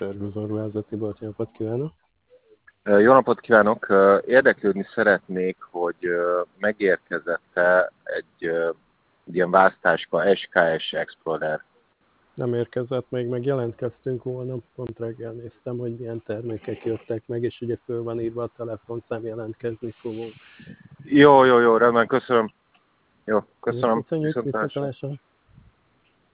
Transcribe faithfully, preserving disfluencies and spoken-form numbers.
Szervusz, Orvázat Tibor, jó napot kívánok! Jó napot kívánok! Érdeklődni szeretnék, hogy megérkezett-e egy, egy ilyen vásztáska es ká es Explorer. Nem érkezett, még meg jelentkeztünk volna, pont reggel néztem, hogy milyen termékek jöttek meg, és ugye föl van írva a telefonszám, jelentkezni fogunk. Jó, jó, jó, rendben, köszönöm. Jó, És köszönöm. köszönjük, Viszontlátásra. viszontlátásra.